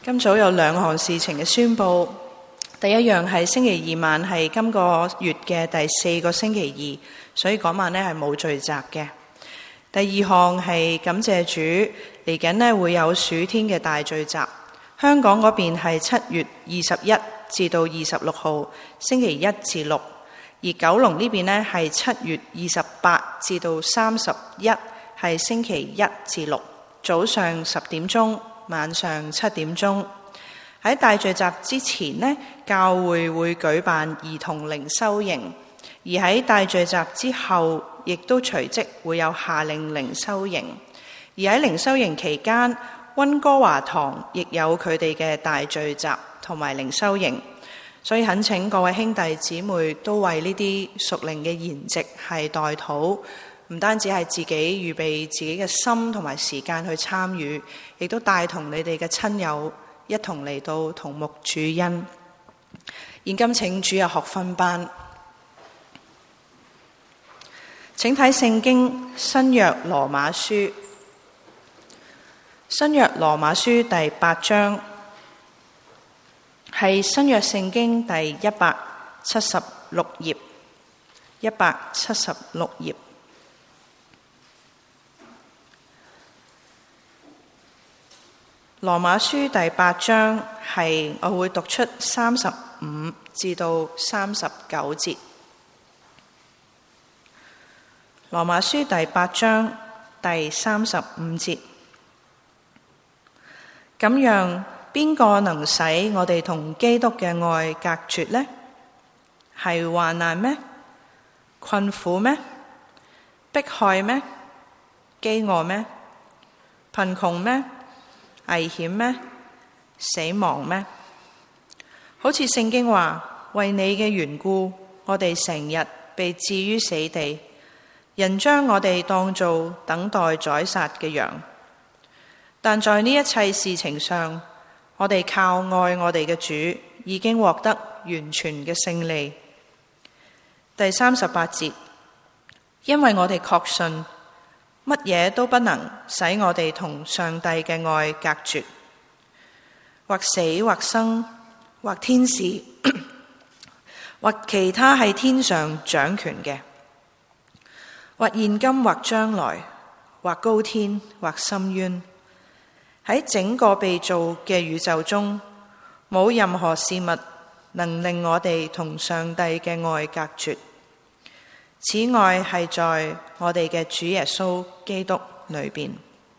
今早有兩項事情嘅宣佈。第一樣係星期二晚係今個月嘅第4個星期二，所以嗰晚呢係冇聚集嘅。第二項係感謝主，嚟緊呢會有暑天嘅大聚集。香港嗰邊係7月21至到26號，星期1至6；而九龍呢邊呢係7月28至到31，係星期1至6，早上10點鐘，晚上7點鐘。喺大聚集之前呢，教會會舉辦兒童靈修營，而喺大聚集之後，亦都隨即會有夏令靈修營。而喺靈修營期間，溫哥華堂亦有佢哋嘅大聚集同埋靈修營，所以懇請各位兄弟姊妹都為呢啲屬靈嘅筵席係代禱，唔單止係自己預備自己嘅心同埋時間去參與，亦都帶同你哋嘅親友一同嚟到同沐主恩。現今請主日學分班，請睇聖經新約羅馬書，新約羅馬書第8章，係新約聖經第176頁，176頁。羅馬書第8章係我會讀出35至到39節。羅馬書第8章第35節，咁樣邊個能使我哋同基督嘅愛隔絕呢？係患難咩？困苦咩？迫害咩？飢餓咩？貧窮咩？危險咩？死亡咩？好似聖經話，為你嘅緣故，我哋成日被置於死地，人將我哋當作等待宰殺嘅羊。但在呢一切事情上，我哋靠愛我哋嘅主，已經獲得完全嘅勝利。第38節，因為我哋確信，乜嘢都不能使我哋同上帝嘅愛隔絕，或死或生，或天使，或其他喺天上掌權嘅，或現今或將來，或高天或深淵，喺整個被造嘅宇宙中，冇任何事物能令我哋同上帝嘅愛隔絕。此愛係在我哋嘅主耶穌基督裏邊。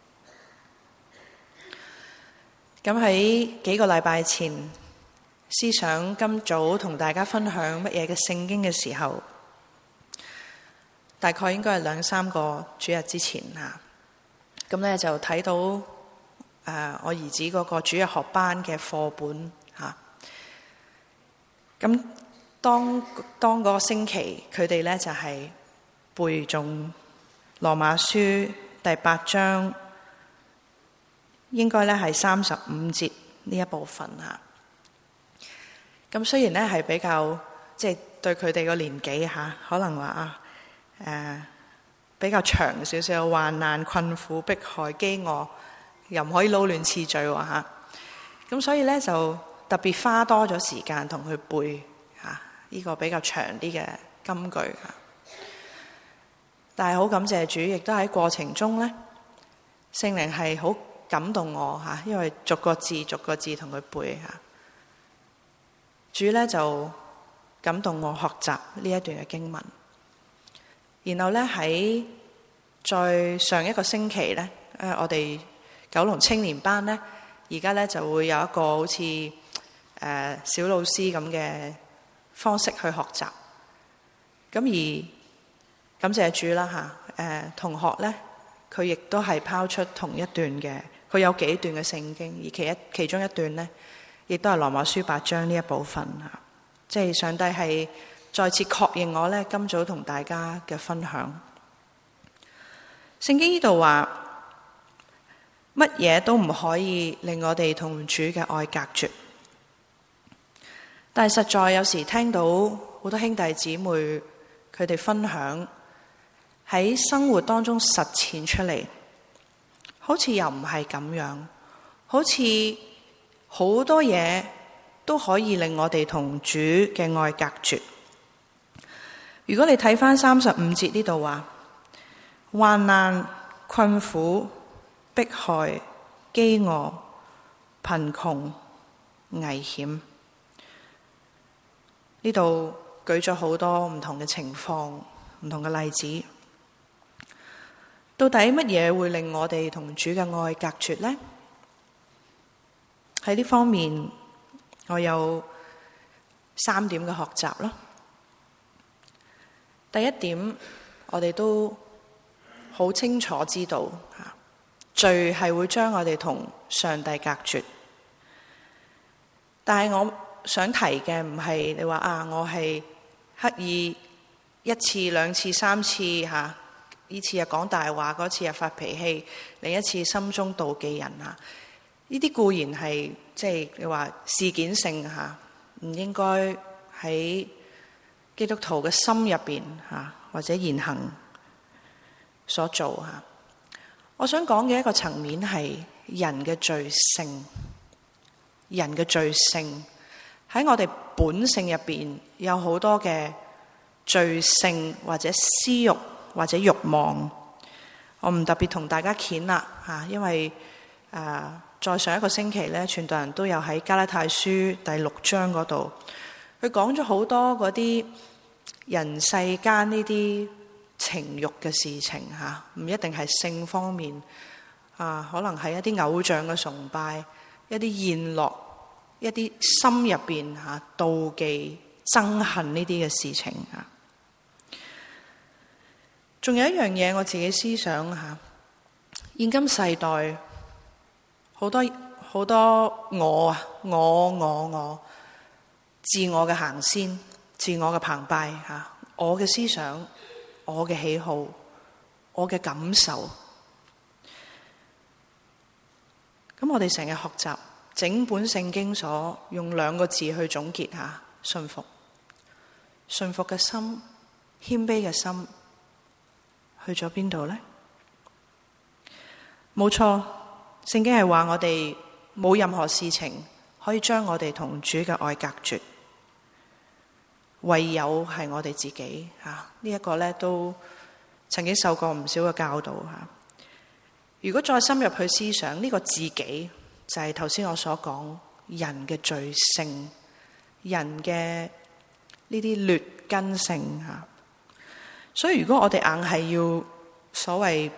咁喺幾個禮拜前，思想今早同大家分享乜嘢嘅聖經嘅時候，大概應該係2-3個主日之前啊。咁呢就睇到我兒子嗰個主日學班嘅課本嚇。咁當嗰個星期，佢哋呢就係背誦羅馬書第8章，應該呢係35節呢一部分嚇。咁雖然呢係比較即係對佢哋個年紀嚇，可能話比較長少少，患難、困苦、迫害、飢餓，又唔可以撈亂次序喎嚇。咁所以呢，就特別花多咗時間同佢背呢個比較長啲嘅金句。但係好感謝主，亦都喺過程中呢，聖靈係好感動我嚇，因為逐個字逐個字同佢背嚇。主呢就感動我學習呢一段嘅經文。然後呢，喺再上一個星期呢，我哋九龍青年班呢，而家呢就會有一個好似小老師咁嘅方式去學習。咁而感謝主啦嚇，同學呢，佢亦都係拋出同一段嘅，佢有幾段嘅聖經，而其中一段呢，亦都係羅馬書8章呢一部分嚇。即係上帝係再次確認我呢，今早同大家嘅分享。聖經呢度話，乜嘢都唔可以令我哋同主嘅愛隔絕。但係實在有時聽到好多兄弟姊妹佢哋分享喺生活當中實踐出嚟，好似又唔係咁樣，好似好多嘢都可以令我哋同主嘅愛隔絕。如果你睇返35節呢度話，患難、困苦、迫害、飢餓、貧窮、危險，呢度舉咗好多唔同嘅情況、唔同嘅例子。到底乜嘢會令我哋同主嘅愛隔絕呢？喺呢方面，我有3點嘅學習啦。第一點，我哋都好清楚知道，罪係會將我哋同上帝隔絕。但係我想提嘅唔係你話我係刻意1次、2次、3次呢次又講大話，嗰次又發脾氣，另一次心中妒忌人呢啲固然係即係你話事件性唔應該喺基督徒嘅心入邊或者言行所做。我想講嘅一個層面係人嘅罪性。人嘅罪性喺我哋本性入邊有好多嘅罪性或者私欲或者慾望。我唔特別同大家揭啦因為再上一個星期咧，傳道人都有喺加拉太書第6章嗰度，佢講咗好多嗰啲人世間呢啲情慾嘅事情唔一定係性方面可能係一啲偶像嘅崇拜，一啲宴樂，一啲心入邊妒忌、憎恨呢啲嘅事情仲有一樣嘢我自己思想現今世代好多我自我嘅行先，自我嘅澎湃我嘅思想，我嘅喜好，我嘅感受。咁我哋成日學習整本聖經所用2個字去總結順服。順服嘅心，謙卑嘅心去咗邊度呢？冇錯，聖經係話我哋冇任何事情可以將我哋同主嘅愛隔絕，唯有係我哋自己呢一個咧都曾經受過唔少嘅教導如果再深入去思想，呢個自己就係頭先我所講人嘅罪性，人嘅呢啲劣根性所以如果我哋硬係要所謂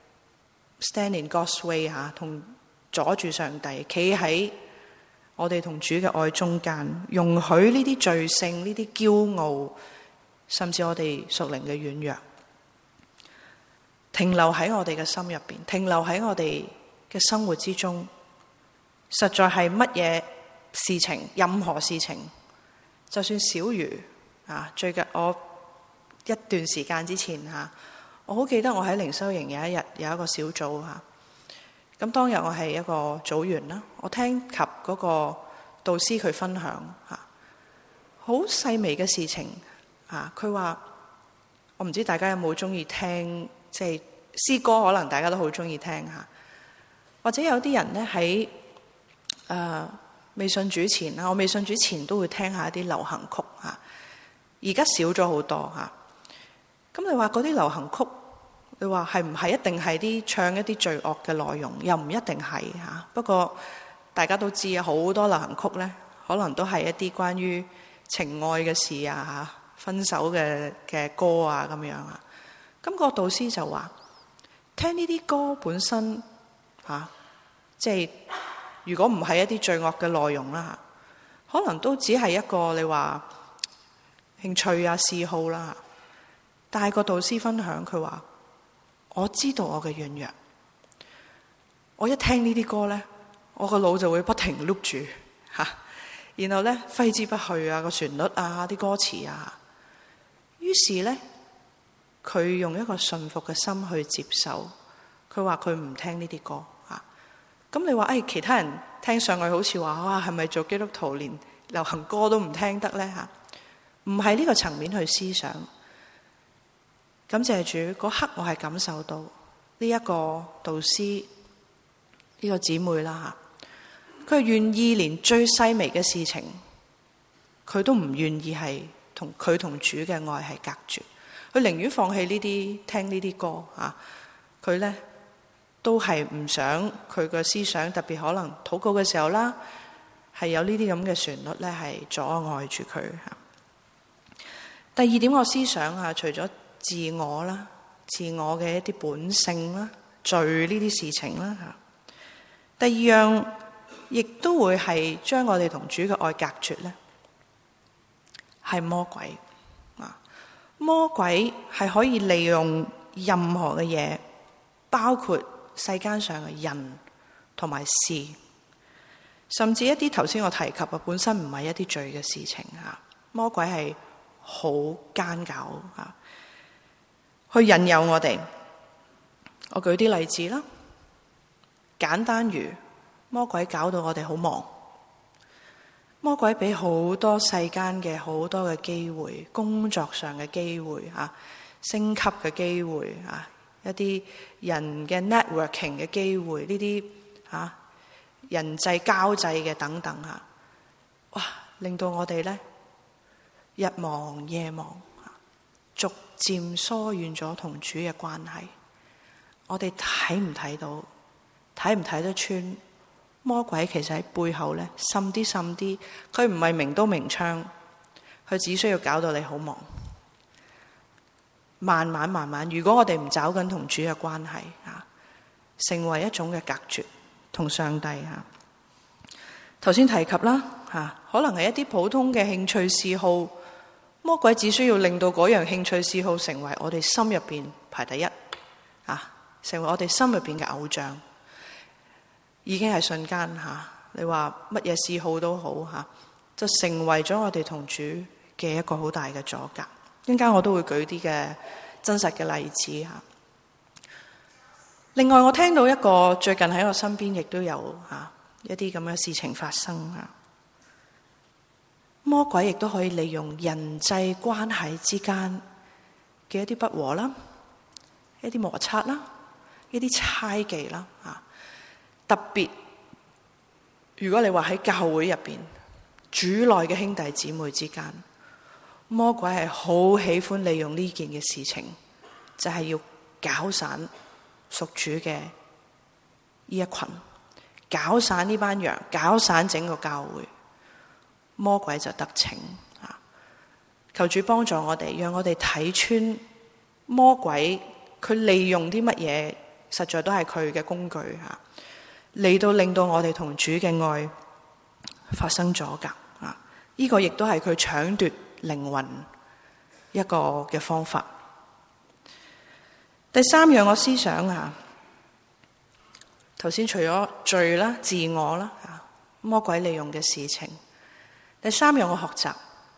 stand in God's way 同阻住上帝，企喺我哋同主嘅愛中間，容許呢啲罪性、呢啲驕傲，甚至我哋屬靈嘅軟弱，停留喺我哋嘅心入邊，停留喺我哋嘅生活之中，實在係乜嘢事情，任何事情，就算小如最近我一段時間之前我好記得我喺靈修營有一日有一個小組咁當日我係一個組員啦，我聽及嗰個導師佢分享好細微嘅事情佢話我唔知大家有冇中意聽即係詩歌，可能大家都好中意聽或者有啲人咧喺未信主前我未信主前都會聽下一啲流行曲而家少咗好多咁你話嗰啲流行曲，你話係唔係一定係啲唱一啲罪惡嘅內容？又唔一定係不過大家都知好多流行曲咧，可能都係一啲關於情愛嘅事分手嘅歌咁樣咁個導師就話，聽呢啲歌本身即係如果唔係一啲罪惡嘅內容啦可能都只係一個你話興趣嗜好啦。但係個導師分享佢話，我知道我嘅軟弱，我一聽呢啲歌咧，我個腦就會不停碌住然後咧揮之不去個旋律啲歌詞於是咧佢用一個順服嘅心去接受，佢話佢唔聽呢啲歌咁你話其他人聽上去好似話哇係咪做基督徒連流行歌都唔聽得咧唔係呢個層面去思想。感謝主，嗰刻我係感受到呢一個導師呢個姊妹啦佢願意連最細微嘅事情，佢都唔願意係同主嘅愛係隔絕。佢寧願放棄呢啲聽呢啲歌啊，佢咧都係唔想佢嘅思想，特別可能禱告嘅時候啦，係有呢啲咁嘅旋律咧，係阻礙住佢。第二點，我思想啊，除咗自我啦、自我嘅一啲本性啦、罪呢啲事情啦嚇，第二樣亦都會係將我哋同主嘅愛隔絕咧，係魔鬼啊！魔鬼係可以利用任何嘅嘢，包括世間上嘅人同埋事，甚至一啲頭先我提及嘅本身唔係一啲罪嘅事情嚇，魔鬼係好奸狡嚇，去引誘我哋。我舉啲例子啦，簡單如魔鬼搞到我哋好忙，魔鬼俾好多世間嘅好多嘅機會，工作上嘅機會嚇，升級嘅機會嚇，一啲人嘅 networking 嘅機會，呢啲嚇人際交際嘅等等嚇，哇！令到我哋咧日忙夜忙，逐漸疏遠咗同主嘅關係。我哋睇唔睇到？睇唔睇得穿？魔鬼其實喺背後咧，滲啲，佢唔係明刀明槍，佢只需要搞到你好忙。慢慢，如果我哋唔找緊同主嘅關係啊，成為一種嘅隔絕同上帝啊。頭先提及啦嚇，可能係一啲普通嘅興趣嗜好，魔鬼只需要令到嗰樣興趣嗜好成為我哋心入邊排第一啊，成為我哋心入邊嘅偶像。已經係瞬間嚇，你話乜嘢嗜好都好嚇，就成為咗我哋同主嘅一個好大嘅阻隔。陣間我都會舉啲嘅真實嘅例子嚇。另外，我聽到一個最近喺我身邊亦都有嚇一啲咁嘅事情發生嚇。魔鬼亦都可以利用人際關係之間嘅一啲不和啦，一啲摩擦啦，一啲猜忌啦嚇。特別，如果你話喺教會入邊，主內嘅兄弟姊妹之間，魔鬼係好喜歡利用呢件嘅事情，就係要搞散屬主嘅呢一群，搞散呢班羊，搞散整個教會，魔鬼就得逞啊！求主幫助我哋，讓我哋睇穿魔鬼，佢利用啲乜嘢，實在都係佢嘅工具吓。嚟到令到我哋同主嘅愛發生阻隔啊！呢個亦都係佢搶奪靈魂一個嘅方法。第三樣我思想啊，頭先除咗罪啦、自我啦啊，魔鬼利用嘅事情。第三樣我學習，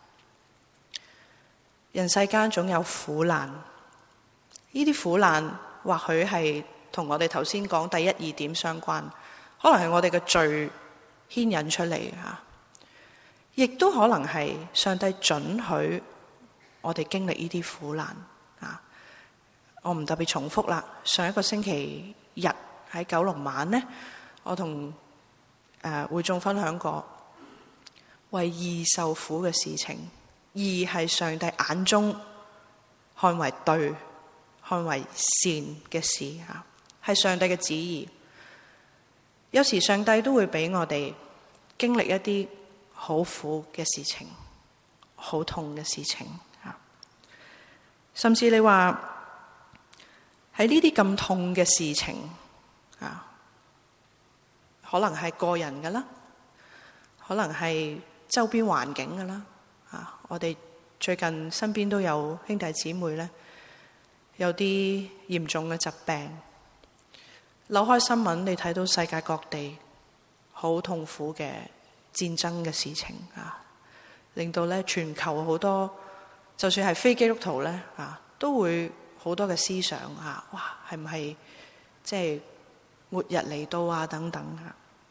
人世間總有苦難，呢啲苦難或許係同我哋頭先講第一、二點相關。可能係我哋嘅罪牽引出嚟吓，亦都可能係上帝准許我哋經歷呢啲苦難啊！我唔特別重複啦。上一個星期日喺九龍晚呢，我同會眾分享過為義受苦嘅事情，義係上帝眼中看為對、看為善嘅事吓，係上帝嘅旨意。有時上帝都會俾我哋經歷一啲好苦嘅事情，好痛嘅事情啊！甚至你話喺呢啲咁痛嘅事情啊，可能係個人㗎啦，可能係周邊環境㗎啦啊！我哋最近身邊都有兄弟姊妹咧，有啲嚴重嘅疾病。扭開新聞，你睇到世界各地好痛苦嘅戰爭嘅事情啊，令到咧全球好多，就算係非基督徒咧啊，都會好多嘅思想啊，哇，係唔係即係末日嚟到啊？等等啊。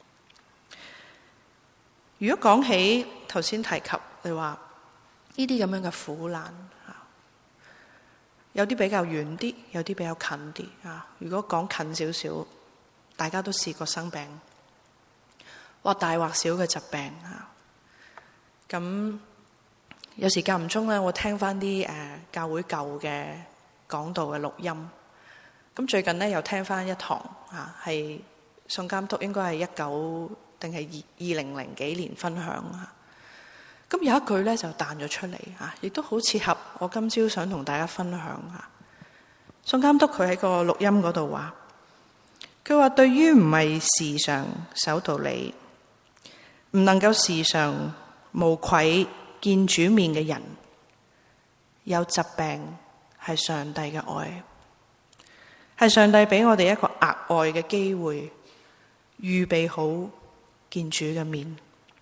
如果講起頭先提及，你話呢啲咁樣嘅苦難啊，有啲比較遠啲，有啲比較近啲啊。如果講近少少，大家都試過生病， 或大或小嘅疾病啊。咁有時間唔中咧，我聽翻啲教會舊嘅講道嘅錄音。咁最近咧又聽翻一堂啊，係宋監督應該係19定係2000幾年分享啊。咁有一句咧就彈咗出嚟啊，亦都好切合我今朝想同大家分享啊。宋監督佢喺個錄音嗰度話，佢話對於唔係時常守道理，唔能夠時常無愧見主面嘅人，有疾病係上帝嘅愛，係上帝俾我哋一個額外嘅機會，預備好見主嘅面。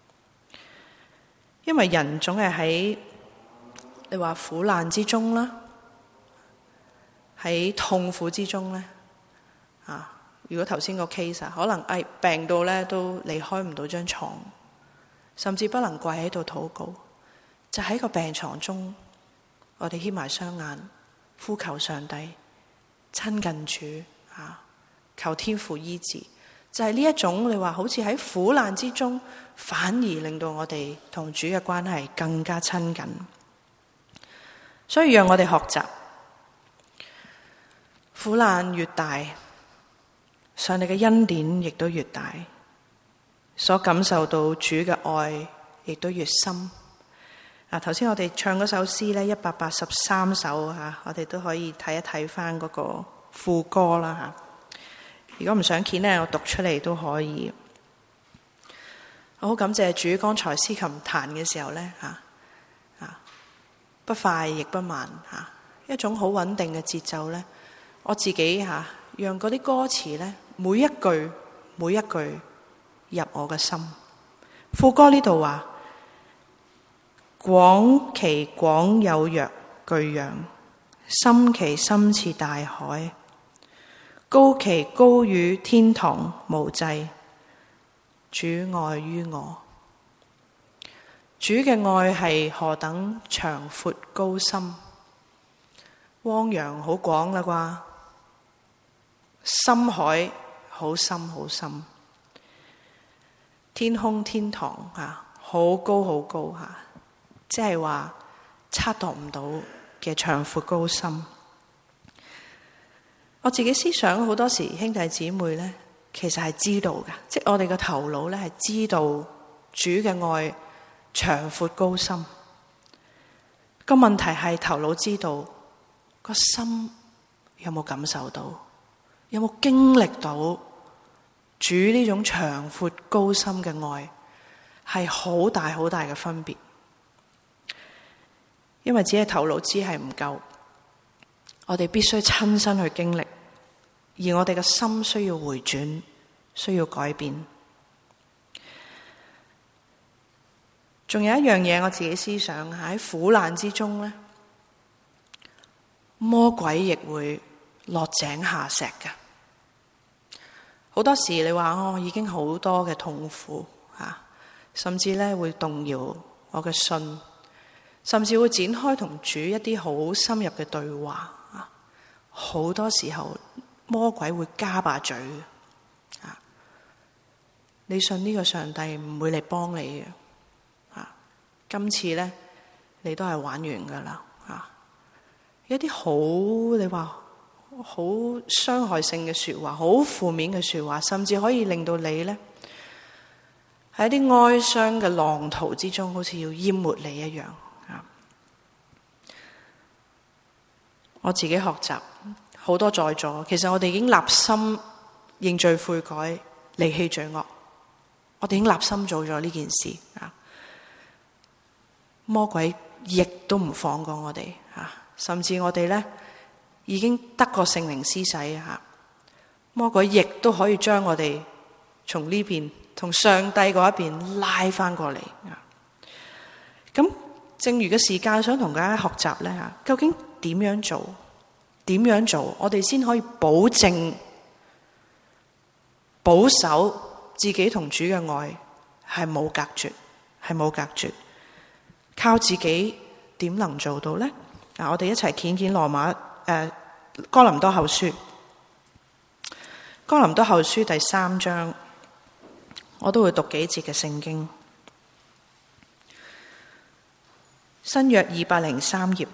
因為人總係喺你話苦難之中啦，喺痛苦之中咧啊！如果頭先個 case 可能病到咧都離開唔到張床，甚至不能跪喺度禱告，就喺個病床中，我哋掀埋雙眼，呼求上帝，親近主啊，求天父醫治。就係呢一種你話好似喺苦難之中，反而令到我哋同主嘅關係更加親近。所以讓我哋學習，苦難越大，上帝嘅恩典亦都越大，所感受到主嘅愛亦都越深。頭先我哋唱嗰首詩咧，183首吓，我哋都可以睇一睇翻嗰個副歌啦吓。如果唔想見咧，我讀出嚟都可以。我好感謝主，剛才司琴彈嘅時候咧不快亦不慢一種好穩定嘅節奏咧。我自己讓嗰啲歌詞咧，每一句入我嘅心。副歌呢度話：廣其廣有若巨洋，深其深似大海。高其高與天堂無際，主愛於我。主嘅愛係何等長闊高深，汪洋好廣啦啩，深海好深好深，天空天堂好高好高即係話測度唔到嘅長闊高深。我自己思想好多時，兄弟姊妹咧，其實係知道嘅，即係我哋嘅頭腦咧係知道主嘅愛長闊高深。個問題係頭腦知道，個心有冇感受到，有冇經歷到主呢種長闊高深嘅愛，係好大好大嘅分別。因為只係頭腦知係唔夠，我哋必須親身去經歷，而我哋嘅心需要回轉，需要改變。仲有一樣嘢我自己思想，喺苦難之中咧，魔鬼亦會落井下石嘅。好多時你話已經好多嘅痛苦甚至咧會動搖我嘅信，甚至會展開同主一啲好深入嘅對話。好多時候魔鬼會加把嘴你信呢個上帝唔會嚟幫你嘅今次咧你都係玩完噶啦一啲好你話好傷害性嘅說話，好負面嘅說話，甚至可以令到你咧喺一啲哀傷嘅浪濤之中，好似要淹沒你一樣我自己學習好多在座，其實我哋已經立心認罪悔改，離棄罪惡，我哋已經立心做咗呢件事魔鬼亦都唔放過我哋甚至我哋咧已經得過聖靈施洗魔鬼亦都可以將我哋從呢邊同上帝嗰一邊拉翻過嚟咁剩餘嘅時間想同大家學習咧究竟點樣做我哋先可以保證保守自己同主嘅愛係冇隔絕，靠自己點能做到呢？我哋一齊見哥林多後書第3章， 我都會讀幾節嘅聖經。新約203頁，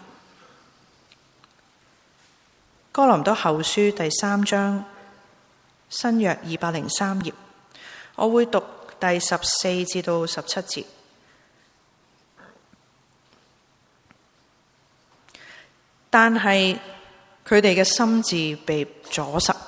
哥林多後書第3章，新約203頁，我會讀第14至到17節。但係佢哋嘅心智被阻塞，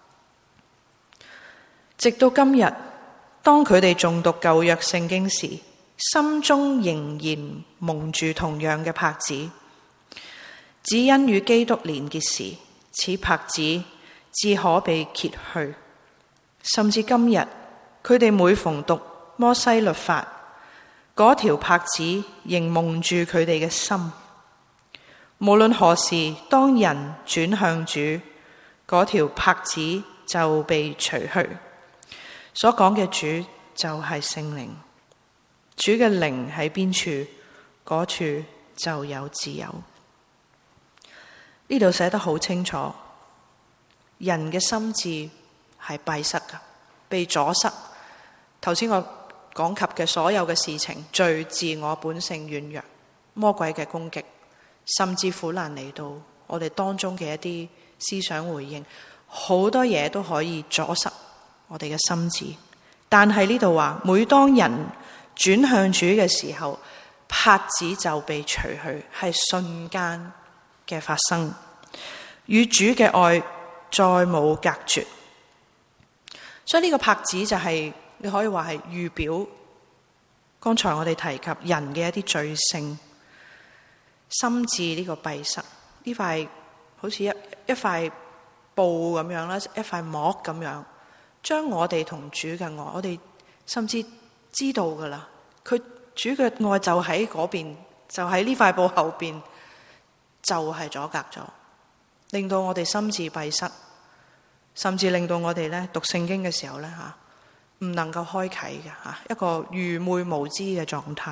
直到今日，當佢哋誦讀舊約聖經時，心中仍然蒙住同樣嘅帕子，只因與基督連結時，此帕子至可被揭去。甚至今日，佢哋每逢讀摩西律法，嗰條帕子仍蒙住佢哋嘅心。無論何時，當人轉向主，嗰條帕子就被除去。所講嘅主就係聖靈，主嘅靈喺邊處，嗰處就有自由。呢度寫得好清楚，人嘅心智係閉塞㗎，被阻塞。頭先我講及嘅所有嘅事情，罪、自我本性軟弱、魔鬼嘅攻擊，甚至苦難嚟到我哋當中嘅一啲思想回應，好多嘢都可以阻塞我哋嘅心智。但係呢度話，每當人轉向主嘅時候，帕子就被除去，係瞬間嘅發生，與主嘅愛再冇隔絕。所以呢個帕子就係、你可以話係預表剛才我哋提及人嘅一啲罪性。心智呢個閉塞，呢塊好似一塊布咁樣啦，一塊膜咁樣，將我哋同主嘅愛，我哋甚至知道噶啦，佢主嘅愛就喺嗰邊，就喺呢塊布後邊，就係阻隔咗，令到我哋心智閉塞，甚至令到我哋咧讀聖經嘅時候咧唔能夠開啟嘅一個愚昧無知嘅狀態。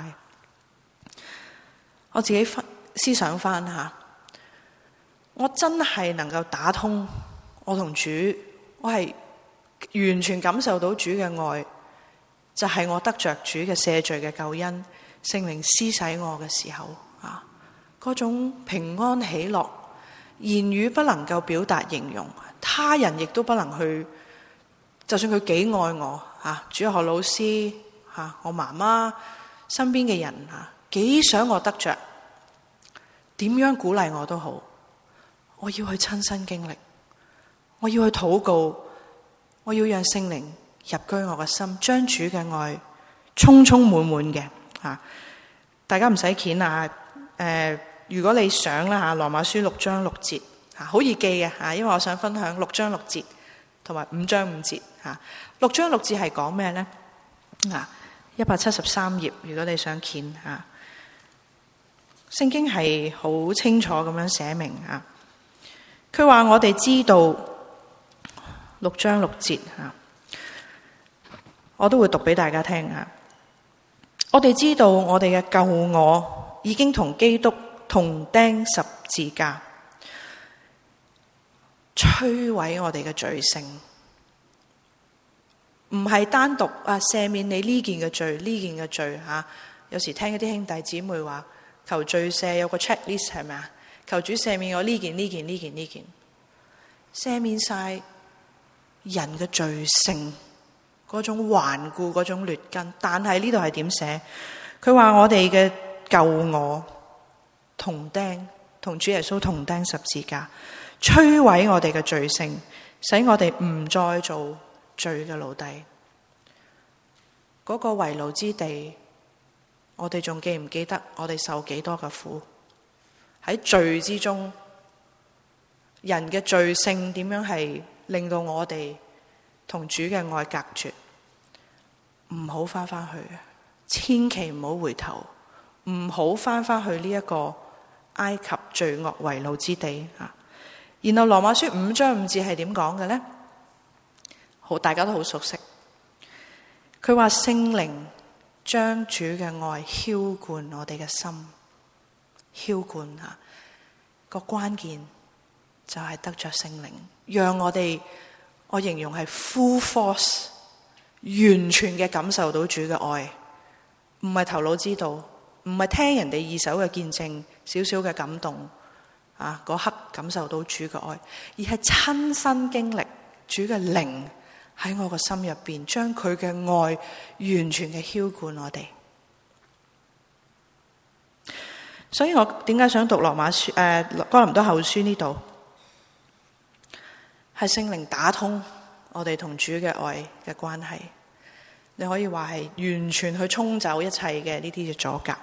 我自己思想翻我真係能夠打通我同主，我係完全感受到主嘅愛，就係我得着主嘅赦罪嘅救恩，聖靈施洗我嘅時候嗰種平安喜樂，言語不能夠表達形容，他人亦都不能去，就算佢幾愛我主學老師我媽媽身邊嘅人幾想我得着，點樣鼓勵我都好，我要去親身經歷，我要去禱告，我要讓聖靈入居我嘅心，將主嘅愛充充滿滿嘅大家唔使鉗如果你想啦羅馬書6章6節好易記嘅因為我想分享6章6節同埋5章5節6章6節係講咩呢？173頁，如果你想鉗聖經係好清楚咁樣寫明佢話我哋知道6章6節我都會讀俾大家聽我哋知道我哋嘅舊我已經同基督同釘十字架，摧毀我哋嘅罪性，唔係單獨赦免你呢件嘅罪，呢件嘅罪有時聽一啲兄弟姊妹話求罪赦有個 checklist 係咪啊？求主赦免我呢件赦免晒人嘅罪性嗰種頑固嗰種劣根。但係呢度係點寫？佢話我哋嘅舊我同主耶穌同釘十字架，摧毀我哋嘅罪性，使我哋唔再做罪嘅奴隸。嗰個為奴之地，我哋仲記唔記得我哋受幾多嘅苦？喺罪之中，人嘅罪性點樣係令到我哋同主嘅愛隔絕？唔好翻返去，千祈唔好回頭，唔好翻返去呢一個埃及罪惡為奴之地。然後羅馬書5章5節係點講嘅呢？好，大家都好熟悉。佢話聖靈將主嘅愛澆灌我哋嘅心，澆灌個關鍵就係得着聖靈，讓我哋，我形容係 full force， 完全嘅感受到主嘅愛，唔係頭腦知道，唔係聽人哋二手嘅見證，少少嘅感動啊，嗰刻感受到主嘅愛，而係親身經歷主嘅靈喺我個心入邊，將佢嘅愛完全嘅澆灌我哋。所以我點解想讀羅馬書哥林多後書呢度，係聖靈打通我哋同主嘅愛嘅關係，你可以話係完全去沖走一切嘅呢啲嘅阻隔，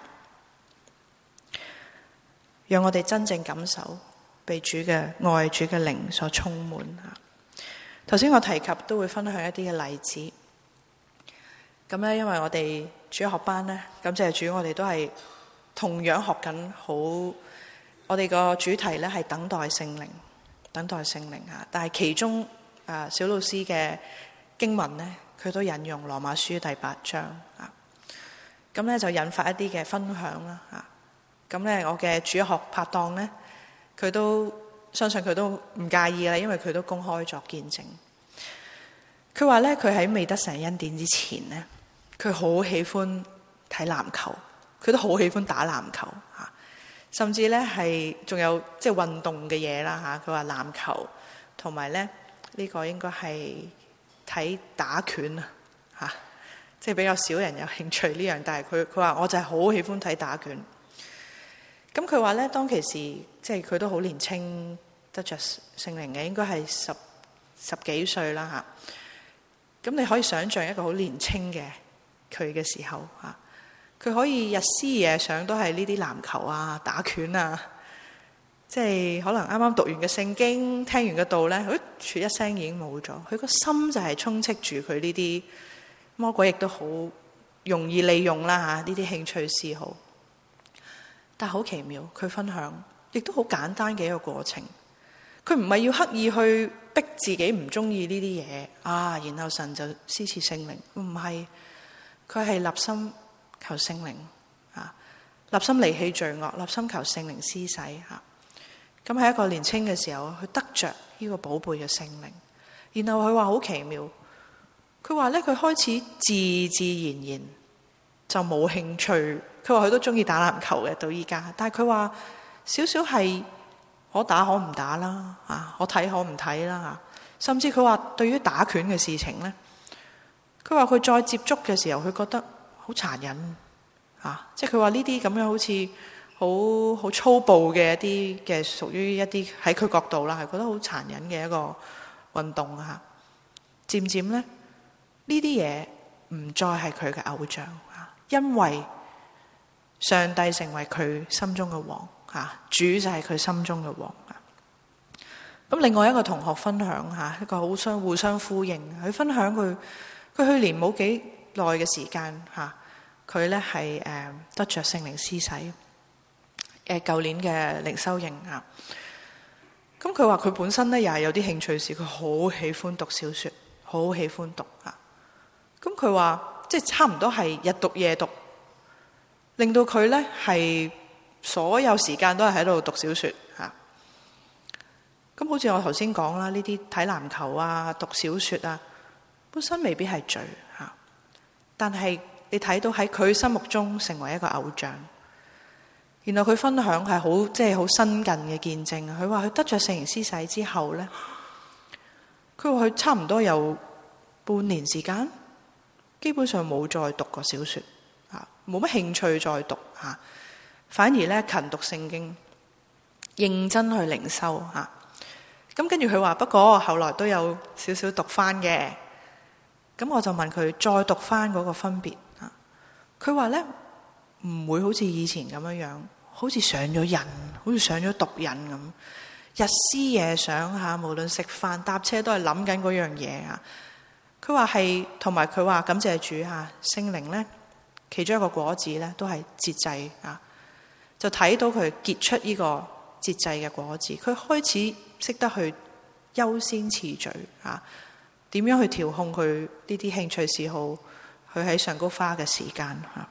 讓我哋真正感受被主嘅愛、主嘅靈所充滿。頭先我提及都會分享一啲嘅例子，咁咧因為我哋主學班咧，感謝主，我哋都係同樣學緊好，我哋個主題咧係等待聖靈，等待聖靈啊！但係其中小老師嘅經文咧，佢都引用羅馬書第8章啊，咁咧就引發一啲嘅分享啦啊！咁咧我嘅主學拍檔咧，佢都相信佢都唔介意啦，因為佢都公開作見證。佢話咧，佢喺未得神恩典之前咧，佢好喜歡睇籃球。佢都好喜歡打籃球嚇，甚至咧係仲有即係運動嘅嘢啦嚇。佢話籃球同埋咧呢個應該係睇打拳啊嚇，即係比較少人有興趣呢樣。但係佢話我就係好喜歡睇打拳。咁佢話咧，當其時即係佢都好年青得着聖靈嘅，應該係十幾歲啦嚇。咁你可以想像一個好年青嘅佢嘅時候嚇。佢可以日思夜想都係呢啲籃球啊、打拳啊，即係可能啱啱讀完嘅聖經、聽完嘅道咧，啜一聲已經冇咗。佢個心就係充斥住佢呢啲，魔鬼亦都好容易利用啦嚇，呢啲興趣嗜好。但係好奇妙，佢分享亦都好簡單嘅一個過程。佢唔係要刻意去逼自己唔中意呢啲嘢啊，然後神就施賜聖靈，唔係，佢係立心求聖靈啊，立心離棄罪惡，立心求聖靈施洗啊。咁喺一個年青嘅時候，佢得着呢個寶貝嘅聖靈。然後佢話好奇妙，佢話咧佢開始自自然然就冇興趣。佢話佢都中意打籃球嘅到依家，但係佢話少少係可打可唔打啦啊，我睇可唔睇啦啊。甚至佢話對於打拳嘅事情咧，佢話佢再接觸嘅時候，佢覺得好殘忍啊！即係佢話呢啲咁樣好似好粗暴嘅一啲嘅，屬於一啲喺佢角度啦，係覺得好殘忍嘅一個運動啊！漸漸咧，呢啲嘢唔再係佢嘅偶像啊，因為上帝成為佢心中嘅王啊，主就係佢心中嘅王啊！咁另外一個同學分享吓，一個互相呼應，佢分享佢去年冇幾耐嘅時間吓，佢咧係得着聖靈施洗，舊年嘅靈修營啊。咁佢話佢本身咧又係有啲興趣事，佢好喜歡讀小說，好喜歡讀啊。咁佢話即係差唔多係日讀夜讀，令到佢咧係所有時間都係喺度讀小說吓。咁好似我頭先講啦，呢啲睇籃球啊、讀小說啊，本身未必係罪吓，但係你睇到喺佢心目中成為一個偶像。然後佢分享係好即係好新近嘅見證。佢話佢得着聖靈施洗之後咧，佢話佢差唔多有半年時間，基本上冇再讀過小說啊，冇乜興趣再讀吓，反而咧勤讀聖經，認真去靈修吓。咁跟住佢話，不過後來都有少少讀翻嘅。咁我就問佢再讀翻嗰個分別啊。佢話咧唔會好似以前咁樣，好似上咗癮，好似上咗毒癮咁，日思夜想吓，無論食飯搭車都係諗緊嗰樣嘢啊。佢話係，同埋佢話感謝主吓，聖靈咧其中一個果子咧都係節制啊，就睇到佢結出呢個節制嘅果子。佢開始識得去優先次序啊，點樣去調控佢呢啲興趣嗜好，佢喺上高花嘅時間吓。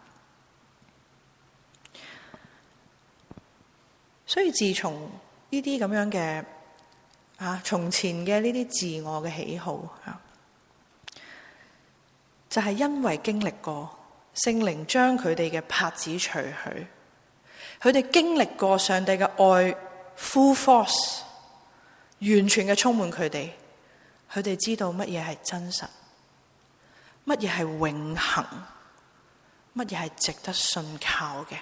所以自從呢啲咁樣嘅從前嘅呢啲自我嘅喜好就係因為經歷過聖靈將佢哋嘅帕子除去，佢哋經歷過上帝嘅愛 full force 完全嘅充滿佢哋，佢哋知道乜嘢係真實，乜嘢係永恆，乜嘢係值得信靠嘅。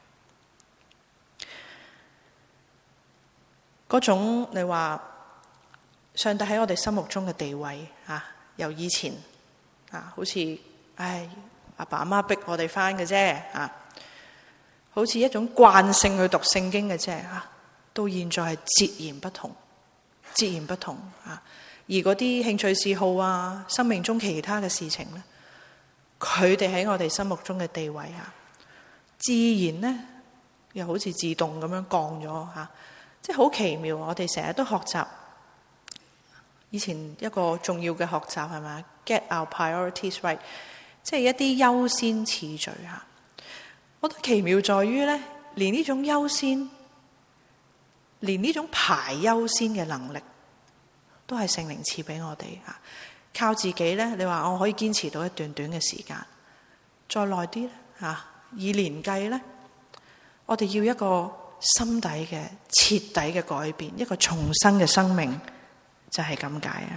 嗰種你話上帝喺我哋心目中嘅地位由以前好似阿爸阿媽逼我哋返嘅啫好似一種慣性去讀聖經嘅啫到現在係截然不同，截然不同而嗰啲興趣嗜好生命中其他嘅事情咧，佢哋喺我哋心目中嘅地位自然咧又好似自動咁樣降咗即係好奇妙。我哋成日都學習以前一個重要嘅學習係咪 ？Get our priorities right， 即係一啲優先次序我覺得奇妙在於咧，連呢種優先，連呢種排優先嘅能力，都係聖靈賜俾我哋靠自己咧，你話我可以堅持到一段短嘅時間，再耐啲咧以年計咧，我哋要一個心底嘅徹底嘅改變，一個重生嘅生命，就係咁解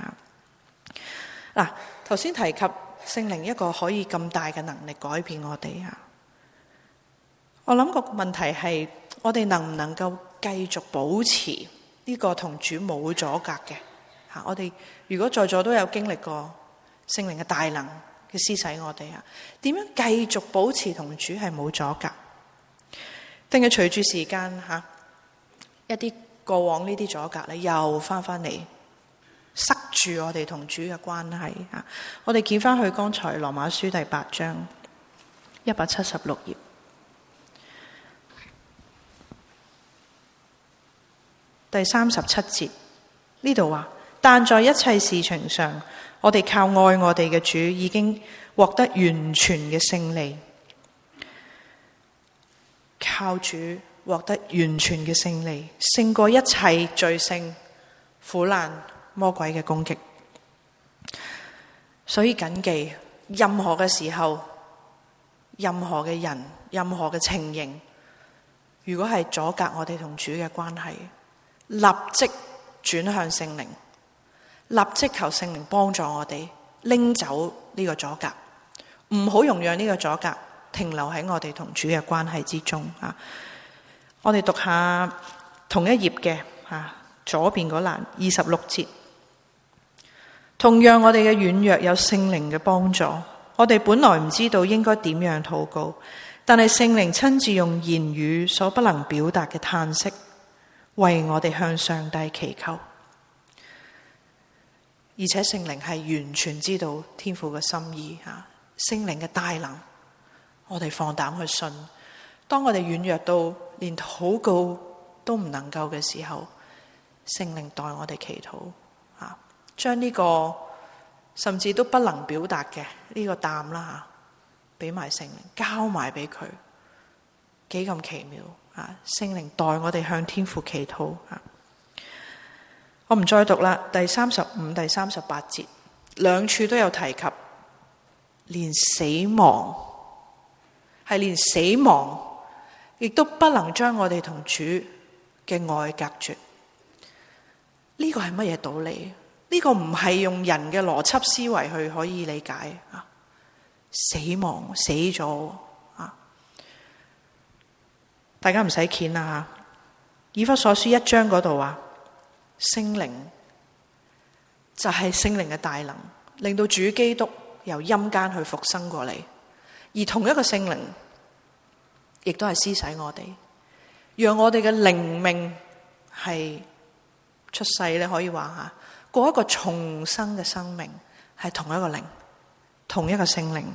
頭先提及聖靈一個可以咁大嘅能力改變我哋我諗個問題係我哋能唔能夠繼續保持呢個同主冇阻隔嘅我哋如果在座都有經歷過聖靈嘅大能嘅施洗我哋點樣繼續保持同主係冇阻隔？定係隨住時間一啲過往呢啲阻隔咧又翻嚟塞住我哋同主嘅關係我哋見翻去剛才羅馬書第8章176頁第37節呢度話，但在一切事情上，我哋靠愛我哋嘅主已經獲得完全嘅勝利。靠主獲得完全嘅勝利，勝過一切罪性、苦難、魔鬼嘅攻擊。所以謹記，任何嘅時候、任何嘅人、任何嘅情形，如果係阻隔我哋同主嘅關係，立即轉向聖靈，立即求聖靈幫助我哋拎走呢個阻隔，唔好容讓呢個阻隔停留喺我哋同主嘅關係之中我哋讀下同一頁嘅左邊嗰欄26節，同樣我哋嘅軟弱有聖靈嘅幫助，我哋本來唔知道應該點樣禱告，但係聖靈親自用言語所不能表達嘅嘆息為我哋向上帝祈求，而且聖靈係完全知道天父嘅心意聖靈嘅大能我哋放膽去信，當我哋軟弱到連禱告都唔能夠嘅時候，聖靈代我哋祈禱將呢個甚至都不能表達嘅呢個擔啦俾埋聖靈，交埋俾佢，幾咁奇妙聖靈代我哋向天父祈禱我唔再讀啦。第35、第38節兩處都有提及，連死亡亦都不能將我哋同主嘅愛隔絕。呢個係乜嘢道理？呢個唔係用人嘅邏輯思維去可以理解死亡死咗大家唔使見啦以弗所書1章嗰度話，聖靈就係聖靈嘅大能，令到主基督由陰間去復生過嚟，而同一個聖靈亦都係施洗我哋，讓我哋嘅靈命係出世咧，可以話過一個重生嘅生命，係同一個靈，同一個聖靈。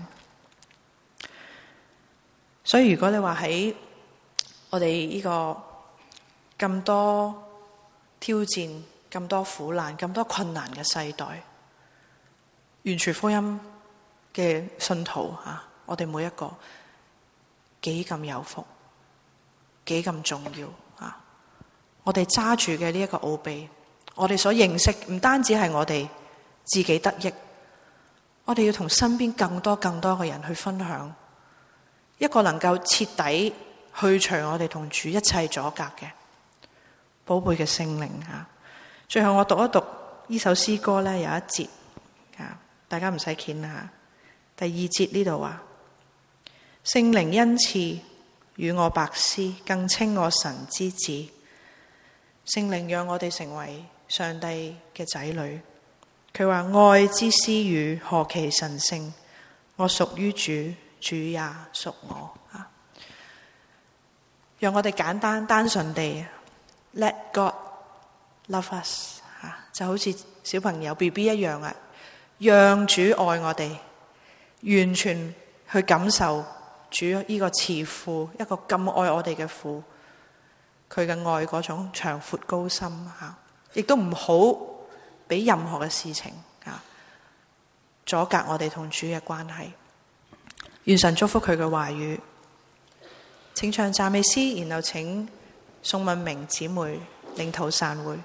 所以如果你話喺我哋呢個咁多挑戰、咁多苦難、咁多困難嘅世代，完全福音嘅信徒我哋每一個幾咁有福，幾咁重要我哋揸住嘅呢一個奧秘，我哋所認識唔單止係我哋自己得益， 我哋要同身邊更多嘅人去分享一個能夠徹底去除我哋同主一切阻隔嘅寶貝嘅聖靈啊！最後我讀一讀呢首詩歌呢，有一節啊，大家唔使見啦。第二節呢度話：聖靈恩賜與我白絲，更稱我神之子。聖靈讓我哋成為上帝嘅仔女。佢話愛之私語何其神聖，我屬於主，主也屬我啊！讓我哋簡單單純地 Let God love us 啊，就好似小朋友 BB 一樣啊，讓主愛我哋，完全去感受主呢個慈父，一個咁愛我哋嘅父，佢嘅愛嗰種長闊高深啊，亦都唔好俾任何嘅事情阻隔我哋同主嘅關係。願神祝福佢嘅話語。請唱讚美詩，然後請宋敏明姊妹領禱散會。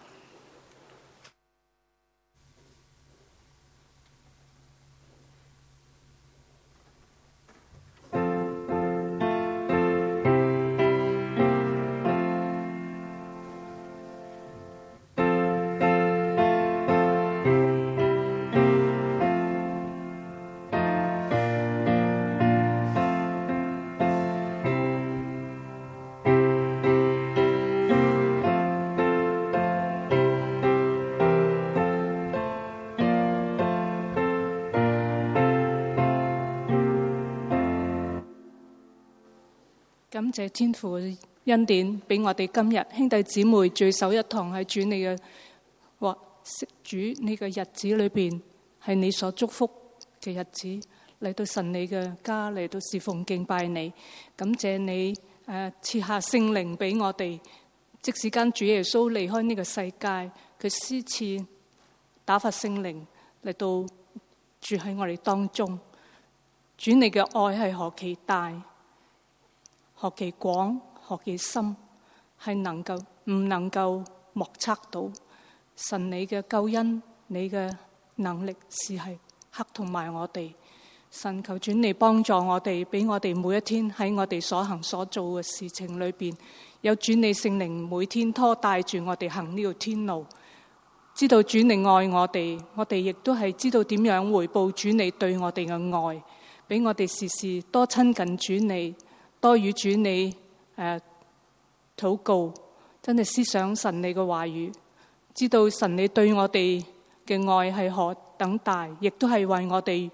感謝天父恩典，俾我哋今日兄弟姊妹聚首一堂，喺主你嘅主呢個日子裏邊，係你所祝福嘅日子，嚟到神你嘅家，嚟到侍奉敬拜你。感謝你賜下聖靈俾我哋，即使間主耶穌離開呢個世界，佢施賜打發聖靈嚟到住喺我哋當中。主你嘅愛係何其大，何其廣，何其深，係唔能夠莫測到。神你嘅救恩，你嘅能力是係刻同埋我哋。神求主你幫助我哋，俾我哋每一天喺我哋所行所做嘅事情裏邊，有主你聖靈每天拖帶住我哋行呢條天路。知道主你愛我哋，我哋亦都係知道點樣回報主你對我哋嘅愛，俾我哋時時多親近主你，多與主你禱告，真係思想神你嘅話語，知道神你對我哋嘅愛係何等大，亦都係為我哋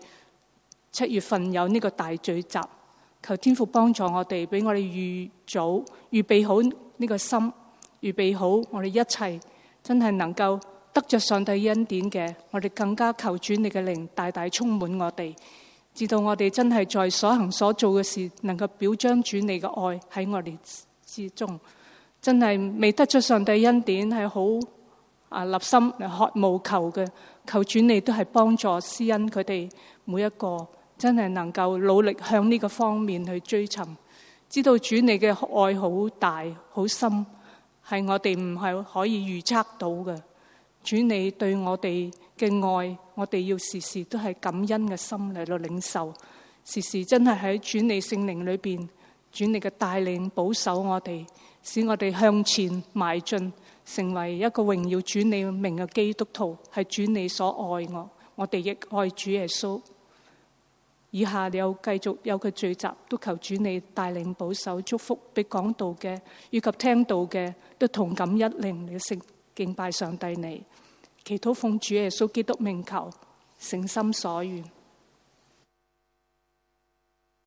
7月份有呢個大聚集。求天父幫助我哋，俾我哋預備好呢個心，預備好我哋一切真係能夠得着上帝恩典嘅，我哋更加求主你嘅靈大大充滿我哋，直到我哋真係在所行所做嘅事，能夠表彰主你嘅愛喺我哋之中。真係未得着上帝恩典，係好立心渴慕求嘅，求主你都係幫助施恩佢哋每一個，真係能夠努力向呢個方面去追尋。知道主你嘅愛好大好深，係我哋唔係可以預測到嘅。主你對我哋嘅愛，我哋要時時都係感恩嘅心嚟到領受，時時真係喺主你聖靈裏邊，主你嘅帶領保守我哋，使我哋向前邁進，成為一個榮耀主你名嘅基督徒，係主你所愛我哋亦愛主耶穌。以下有繼續有個聚集，都求主你帶領保守祝福，俾講道嘅以及聽道嘅都同感一靈嚟聖敬拜上帝你。祈禱奉主耶穌基督名求，誠心所願。